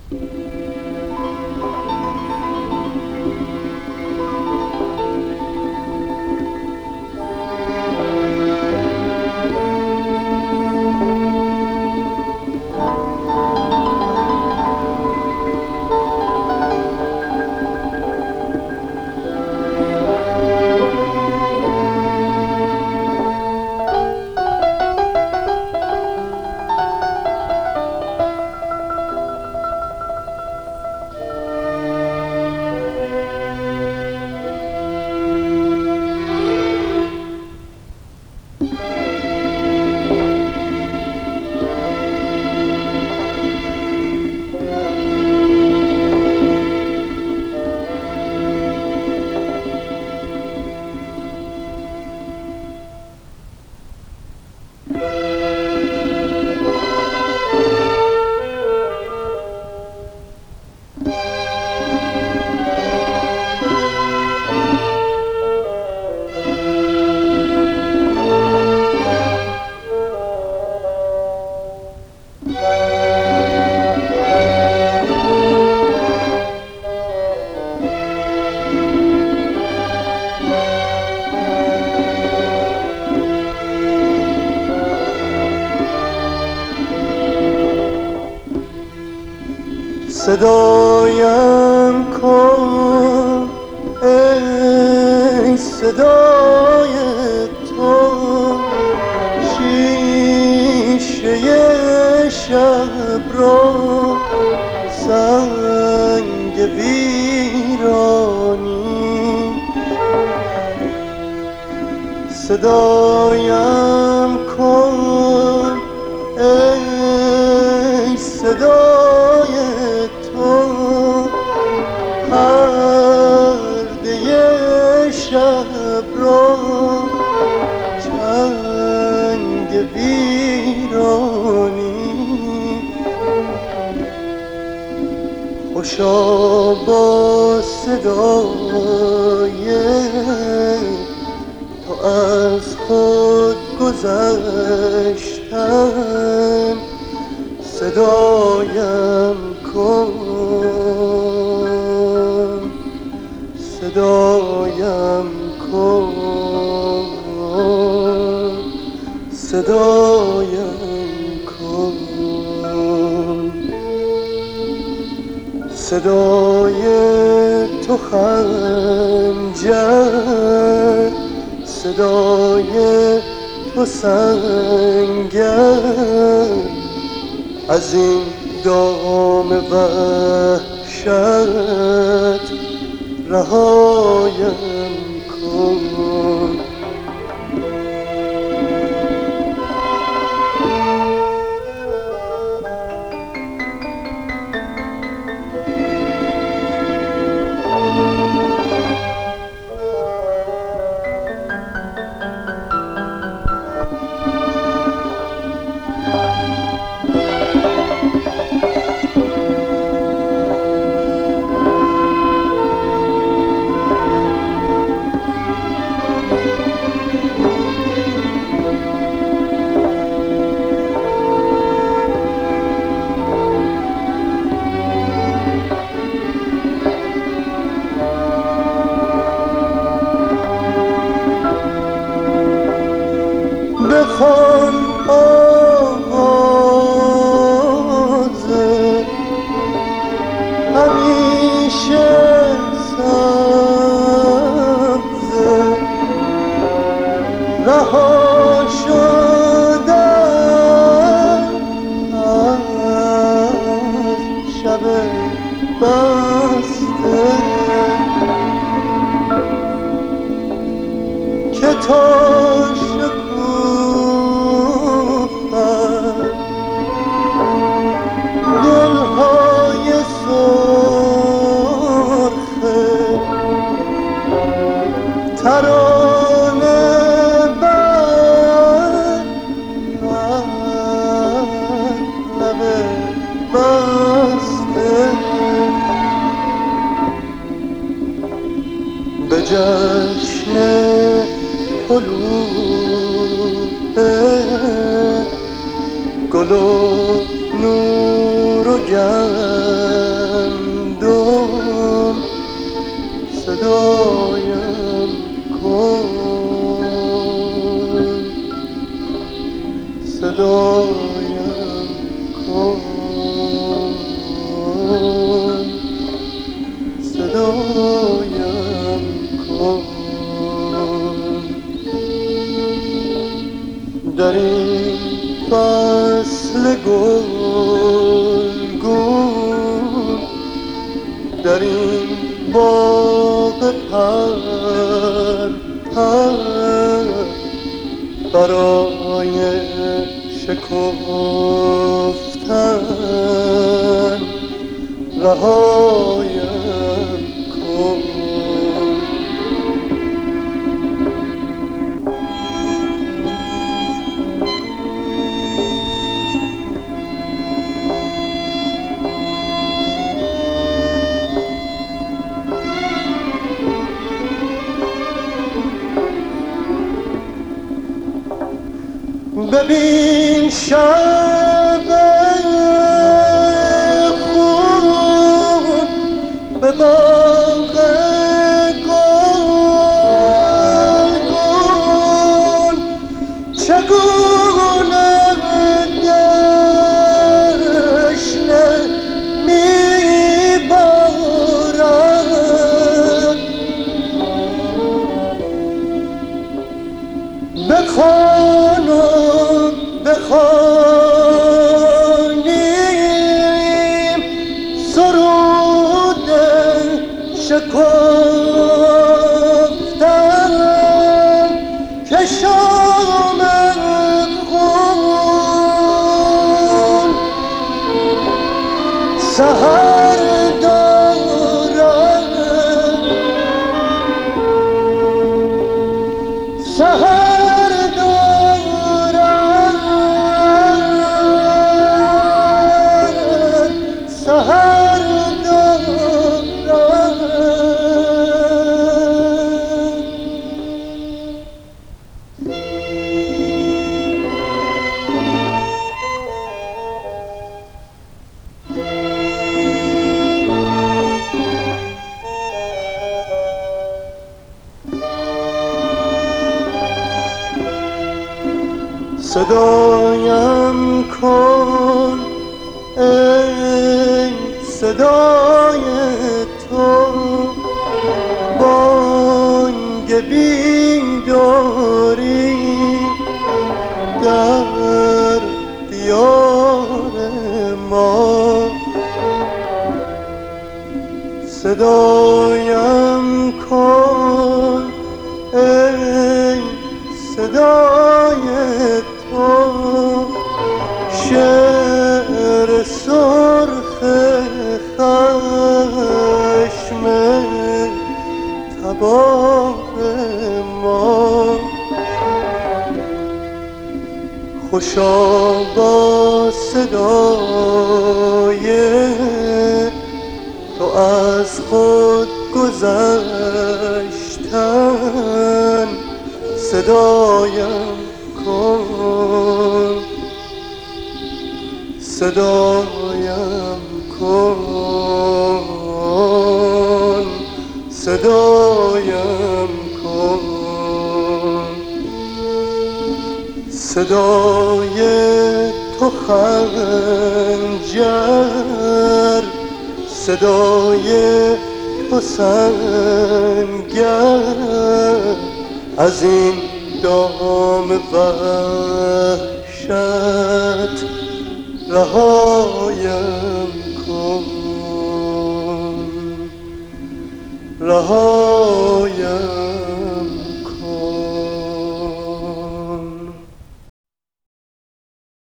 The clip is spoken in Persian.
صدایم کن ای صدای تو، شیشه شب را سنگ ویرانی. صدایم کن ای صدای تو، پرده شب را چنگ ویرانی. خوشا با صدای تو از خود گذشتن، صدایم کن صدایم کن صدایم کن. صدای تو خنجر، صدای تو سنگر، از این دام وحشت رهایم کن. بخوان آواز همیشه سبز، رها شدم از شب بسته که تا دلهای سرخ ترانه بر لب بسته، به جشن طلوع گل و نور و گل صدایم کن، صدایم کن، صدایم کن. در این فصل گلگون، در این باغ پر برای شکفتن رهایم کن. ببین شب خون به باغ گلگون چگونه دشنه میبارد. بخوان و بخوانیم سرود شکفتن که شام خون سحر دارد، سحر دارد، سحر دارد. صدایم کن ای صدای تو، بانگ بیداری در دیار ما. صدایم کن ای صدای تو، شعر سرخ خشم تباه ما. خوشا با صدای تو از خود گذشتن صدایم کن، صدایم کن، صدایم کن. صدای تو خنجر، صدای تو سنگر، از این دام وحشت رهایم کن، رهایم